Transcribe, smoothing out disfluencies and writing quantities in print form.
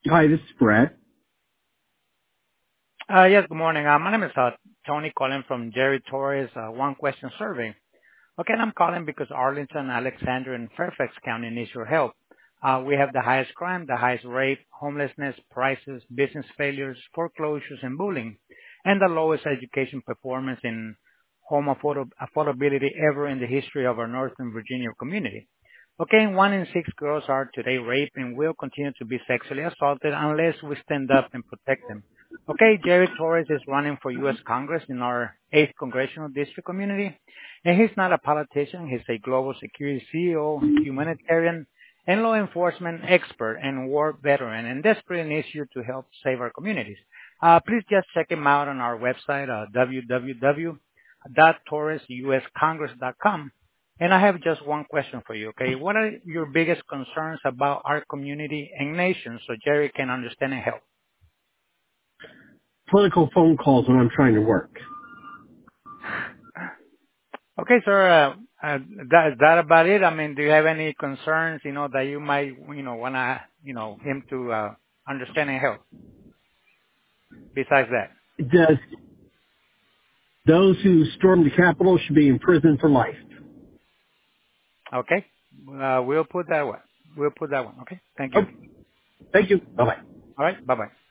Hi, this is Brett. Yes, good morning. My name is Tony calling from Jerry Torres One Question Survey. Okay, and I'm calling because Arlington, Alexander, and Fairfax County needs your help. We have the highest crime, the highest rape, homelessness, prices, business failures, foreclosures, and bullying, and the lowest education performance in home affordability ever in the history of our Northern Virginia community. Okay, 1 in 6 girls are today raped and will continue to be sexually assaulted unless we stand up and protect them. Okay, Jerry Torres is running for U.S. Congress in our 8th Congressional District community, and he's not a politician. He's a global security CEO, humanitarian, and law enforcement expert and war veteran, and desperate needs you to help save our communities. Please just check him out on our website, www.torresuscongress.com. And I have just one question for you, okay? What are your biggest concerns about our community and nation so Jerry can understand and help? Political phone calls when I'm trying to work. Okay, sir. Is that about it? I mean, do you have any concerns, that you might, wanna, him to understand and help besides that? Does those who stormed the Capitol should be in prison for life? Okay. We'll put that one. We'll put that one. Okay. Thank you. Oh, thank you. Bye-bye. All right. Bye-bye.